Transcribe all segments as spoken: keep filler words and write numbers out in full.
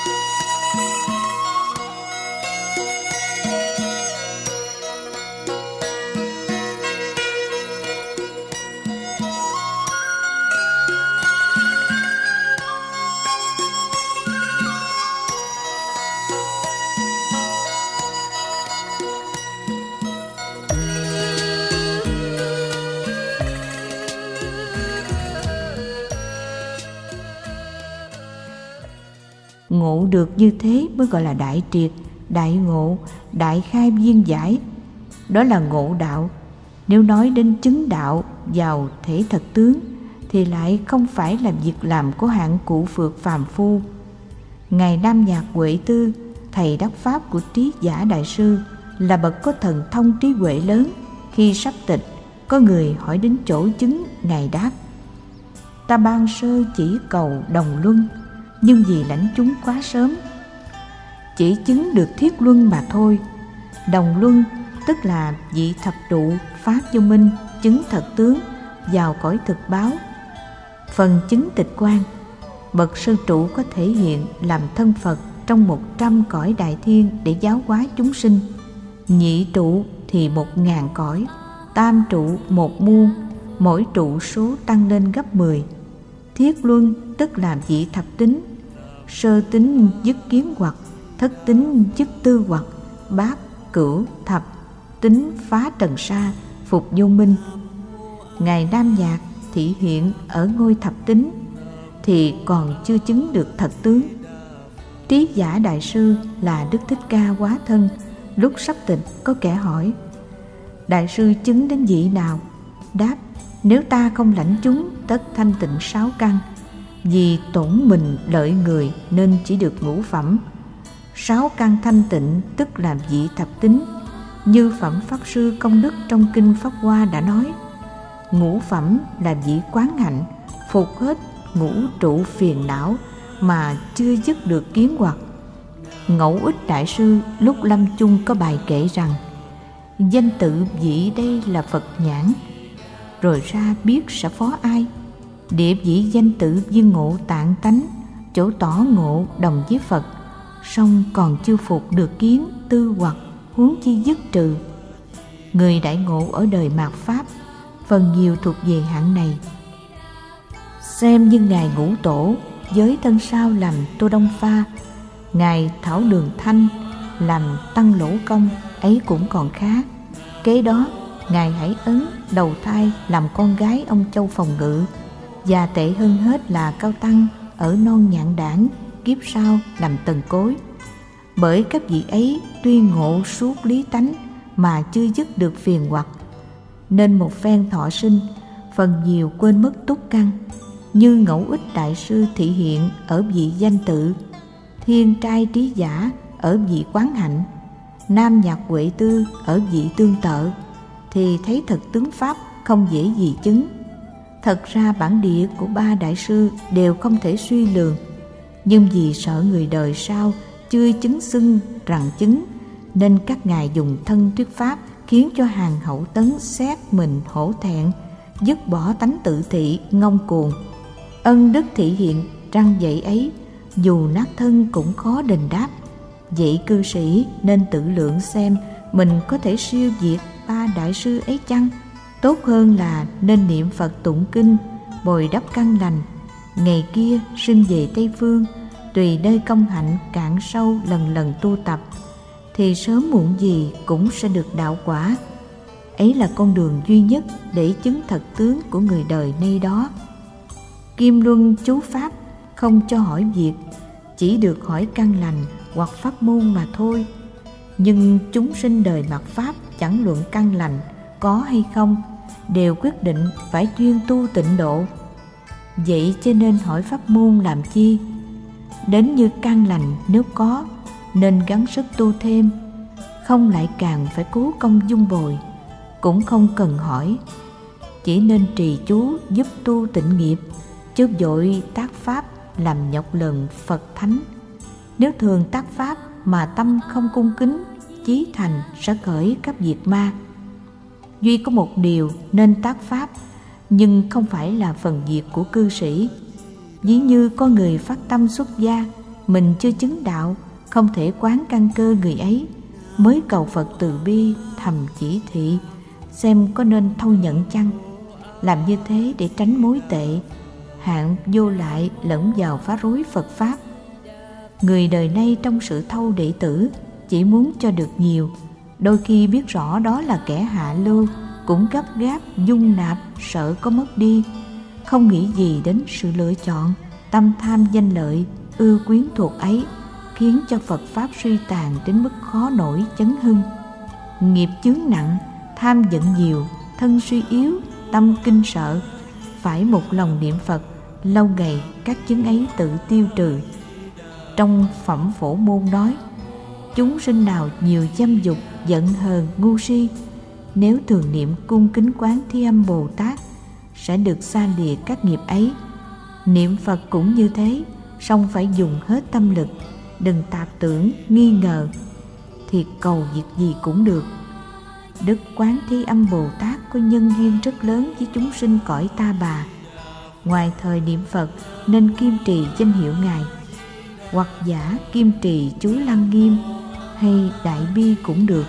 Ngộ được như thế mới gọi là đại triệt, đại ngộ, đại khai viên giải. Đó là ngộ đạo. Nếu nói đến chứng đạo vào thể thật tướng thì lại không phải là việc làm của hạng cụ phược phàm phu. Ngài Nam Nhạc Huệ Tư, thầy đắc pháp của Trí Giả Đại Sư, là bậc có thần thông trí huệ lớn. Khi sắp tịch, có người hỏi đến chỗ chứng, Ngài đáp: ta ban sơ chỉ cầu đồng luân, nhưng vì lãnh chúng quá sớm, chỉ chứng được thiết luân mà thôi. Đồng luân tức là vị thập trụ phát vô minh, chứng thật tướng, vào cõi thực báo. Phần chứng tịch quan, bậc sơ trụ có thể hiện làm thân Phật trong một trăm cõi đại thiên để giáo hóa chúng sinh. Nhị trụ thì một ngàn cõi, tam trụ một muôn, mỗi trụ số tăng lên gấp mười. Thiết luân tức là vị thập tính, sơ tính dứt kiến hoặc, thất tính dứt tư hoặc, bát cửu thập tính phá trần sa, phục vô minh. Ngài Nam Nhạc thị hiện ở ngôi thập tính thì còn chưa chứng được thật tướng. Trí Giả Đại Sư là Đức Thích Ca hóa thân. Lúc sắp tịch, có kẻ hỏi: Đại sư chứng đến vị nào? Đáp: nếu ta không lãnh chúng, tất thanh tịnh sáu căn. Vì tổn mình lợi người nên chỉ được ngũ phẩm. Sáu căn thanh tịnh tức là vị thập tính. Như Phẩm Pháp Sư Công Đức trong Kinh Pháp Hoa đã nói: ngũ phẩm là vị quán hạnh, phục hết ngũ trụ phiền não mà chưa dứt được kiến hoặc. Ngẫu Ích Đại Sư lúc lâm chung có bài kể rằng: danh tự vị đây là Phật nhãn, rồi ra biết sẽ phó ai. Địa vị danh tự viên ngộ tạng tánh, chỗ tỏ ngộ đồng với Phật, song còn chưa phục được kiến tư hoặc, huống chi dứt trừ. Người đại ngộ ở đời mạt Pháp phần nhiều thuộc về hạng này. Xem như Ngài Ngũ Tổ với thân sau làm Tô Đông Pha, Ngài Thảo Đường Thanh làm Tăng Lỗ Công ấy cũng còn khá. Kế đó Ngài Hải Ấn đầu thai làm con gái ông Châu Phòng Ngự, và tệ hơn hết là Cao Tăng ở Non Nhạn Đảng kiếp sau làm Tần Cối. Bởi các vị ấy tuy ngộ suốt lý tánh mà chưa dứt được phiền hoặc, nên một phen thọ sinh phần nhiều quên mất túc căn. Như Ngẫu Ích Đại Sư thị hiện ở vị danh tự, Thiên Trai Trí Giả ở vị quán hạnh, Nam Nhạc Huệ Tư ở vị tương tự, thì thấy thật tướng Pháp không dễ gì chứng. Thật ra bản địa của ba đại sư đều không thể suy lường, nhưng vì sợ người đời sau chưa chứng xưng rằng chứng, nên các ngài dùng thân thuyết pháp, khiến cho hàng hậu tấn xét mình hổ thẹn, dứt bỏ tánh tự thị ngông cuồng. Ân đức thị hiện răng dạy ấy, dù nát thân cũng khó đền đáp. Vậy cư sĩ nên tự lượng xem mình có thể siêu diệt ba đại sư ấy chăng? Tốt hơn là nên niệm Phật tụng kinh, bồi đắp căn lành, ngày kia sinh về Tây Phương, tùy nơi công hạnh cạn sâu lần lần tu tập, thì sớm muộn gì cũng sẽ được đạo quả. Ấy là con đường duy nhất để chứng thật tướng của người đời nay đó. Kim Luân chú Pháp không cho hỏi việc, chỉ được hỏi căn lành hoặc pháp môn mà thôi. Nhưng chúng sinh đời mạt Pháp chẳng luận căn lành có hay không, đều quyết định phải chuyên tu tịnh độ. Vậy cho nên hỏi pháp môn làm chi? Đến như căn lành nếu có, nên gắng sức tu thêm, không lại càng phải cố công dung bồi. Cũng không cần hỏi, chỉ nên trì chú giúp tu tịnh nghiệp, chứ vội tác pháp làm nhọc lần Phật Thánh. Nếu thường tác pháp mà tâm không cung kính, chí thành sẽ khởi các việc ma. Duy có một điều nên tác pháp, nhưng không phải là phần việc của cư sĩ. Ví như có người phát tâm xuất gia mình chưa chứng đạo, không thể quán căn cơ người ấy, mới cầu Phật từ bi thầm chỉ thị xem có nên thâu nhận chăng. Làm như thế để tránh mối tệ, hạng vô lại lẫn vào phá rối Phật Pháp. Người đời nay trong sự thâu đệ tử chỉ muốn cho được nhiều, đôi khi biết rõ đó là kẻ hạ lưu, cũng gấp gáp dung nạp, sợ có mất đi, không nghĩ gì đến sự lựa chọn. Tâm tham danh lợi, ưa quyến thuộc ấy khiến cho Phật Pháp suy tàn đến mức khó nổi chấn hưng. Nghiệp chướng nặng, tham giận nhiều, thân suy yếu, tâm kinh sợ, phải một lòng niệm Phật, lâu ngày các chứng ấy tự tiêu trừ. Trong Phẩm Phổ Môn nói, chúng sinh nào nhiều dâm dục, giận hờn, ngu si, nếu thường niệm cung kính quán Thế Âm Bồ Tát sẽ được xa lìa các nghiệp ấy. Niệm Phật cũng như thế, song phải dùng hết tâm lực, đừng tạp tưởng, nghi ngờ, thì cầu việc gì cũng được. Đức Quán Thế Âm Bồ Tát có nhân duyên rất lớn với chúng sinh cõi Ta Bà. Ngoài thời niệm Phật nên kiêm trì danh hiệu Ngài, hoặc giả kiêm trì chú Lăng Nghiêm hay Đại Bi cũng được.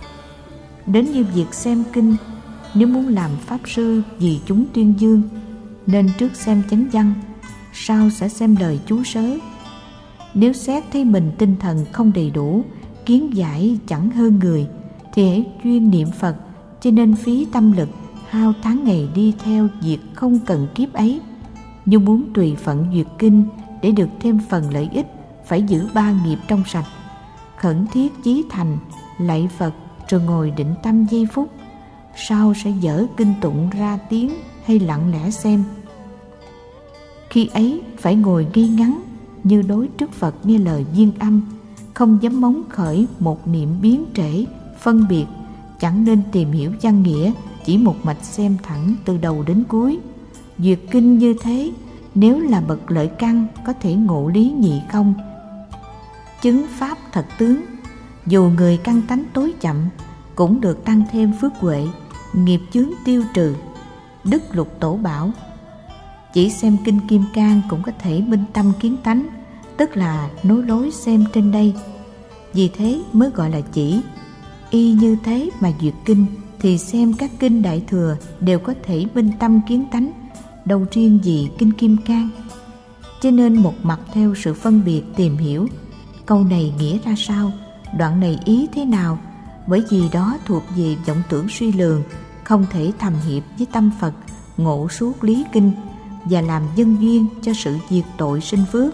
Đến như việc xem kinh, nếu muốn làm pháp sư vì chúng tuyên dương, nên trước xem chánh văn, sau sẽ xem lời chú sớ. Nếu xét thấy mình tinh thần không đầy đủ, kiến giải chẳng hơn người, thì hãy chuyên niệm Phật, cho nên phí tâm lực, hao tháng ngày đi theo việc không cần kiếp ấy. Nhưng muốn tùy phận duyệt kinh để được thêm phần lợi ích, phải giữ ba nghiệp trong sạch, khẩn thiết chí thành, lạy Phật rồi ngồi định tâm giây phút, sau sẽ dở kinh tụng ra tiếng hay lặng lẽ xem. Khi ấy phải ngồi ngây ngắn như đối trước Phật nghe lời duyên âm, không dám móng khởi một niệm biến trễ, phân biệt, chẳng nên tìm hiểu văn nghĩa, chỉ một mạch xem thẳng từ đầu đến cuối. Duyệt kinh như thế, nếu là bậc lợi căn có thể ngộ lý nhị không, chứng pháp thật tướng. Dù người căn tánh tối chậm, cũng được tăng thêm phước huệ, nghiệp chướng tiêu trừ. Đức Lục Tổ bảo, chỉ xem kinh Kim Cang cũng có thể minh tâm kiến tánh, tức là nối lối xem trên đây. Vì thế mới gọi là chỉ. Y như thế mà duyệt kinh, thì xem các kinh Đại Thừa đều có thể minh tâm kiến tánh, đâu riêng gì kinh Kim Cang. Cho nên một mặt theo sự phân biệt tìm hiểu, câu này nghĩa ra sao, đoạn này ý thế nào, bởi vì đó thuộc về vọng tưởng suy lường, không thể thầm hiệp với tâm Phật, ngộ suốt lý kinh và làm nhân duyên cho sự diệt tội sinh phước.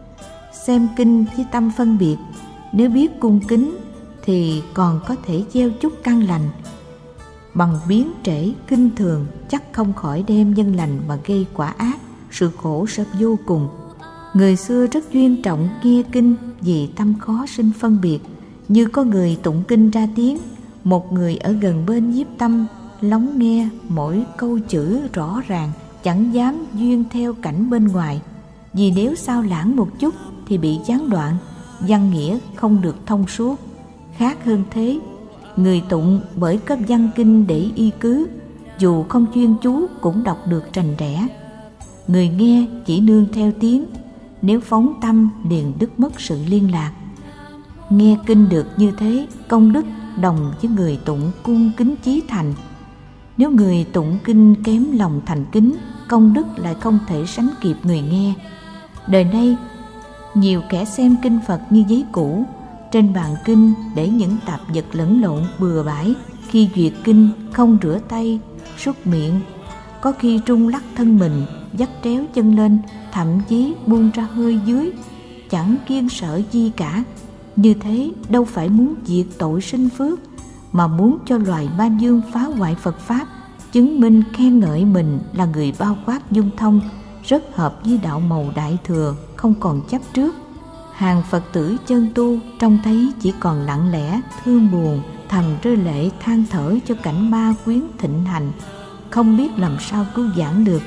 Xem kinh với tâm phân biệt, nếu biết cung kính thì còn có thể gieo chút căn lành. Bằng biến trễ kinh thường, chắc không khỏi đem nhân lành mà gây quả ác, sự khổ sẽ vô cùng. Người xưa rất duyên trọng nghe kinh vì tâm khó sinh phân biệt. Như có người tụng kinh ra tiếng, một người ở gần bên nhiếp tâm lắng nghe mỗi câu chữ rõ ràng, chẳng dám duyên theo cảnh bên ngoài, vì nếu sao lãng một chút thì bị gián đoạn, văn nghĩa không được thông suốt. Khác hơn thế, người tụng bởi có văn kinh để y cứ, dù không chuyên chú cũng đọc được rành rẽ. Người nghe chỉ nương theo tiếng, nếu phóng tâm liền đứt mất sự liên lạc. Nghe kinh được như thế, công đức đồng với người tụng cung kính chí thành. Nếu người tụng kinh kém lòng thành kính, công đức lại không thể sánh kịp người nghe. Đời nay nhiều kẻ xem kinh Phật như giấy cũ, trên bàn kinh để những tạp vật lẫn lộn bừa bãi. Khi duyệt kinh không rửa tay, súc miệng, có khi trung lắc thân mình, dắt tréo chân lên, thậm chí buông ra hơi dưới, chẳng kiêng sợ gì cả. Như thế đâu phải muốn diệt tội sinh phước, mà muốn cho loài ba dương phá hoại Phật Pháp, chứng minh khen ngợi mình là người bao quát dung thông, rất hợp với đạo màu Đại Thừa, không còn chấp trước. Hàng Phật tử chân tu trông thấy chỉ còn lặng lẽ, thương buồn, thầm rơi lệ than thở cho cảnh ma quyến thịnh hành, không biết làm sao cứu vãn được.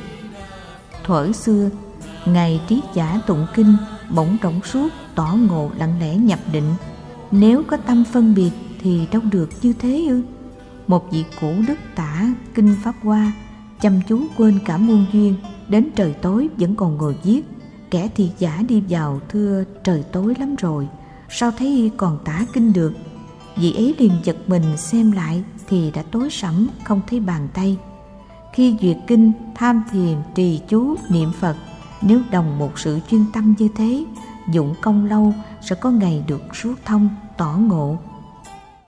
Thuở xưa, Ngài Trí Giả tụng kinh, bỗng rỗng suốt, tỏ ngộ lặng lẽ nhập định. Nếu có tâm phân biệt thì đâu được như thế ư? Một vị cổ đức tả kinh Pháp Hoa, chăm chú quên cả muôn duyên, đến trời tối vẫn còn ngồi viết. Kẻ thiệt giả đi vào thưa trời tối lắm rồi, sao thấy còn tả kinh được. Vị ấy liền giật mình xem lại thì đã tối sẫm không thấy bàn tay. Khi duyệt kinh, tham thiền, trì chú, niệm Phật, nếu đồng một sự chuyên tâm như thế, dụng công lâu sẽ có ngày được suốt thông, tỏ ngộ.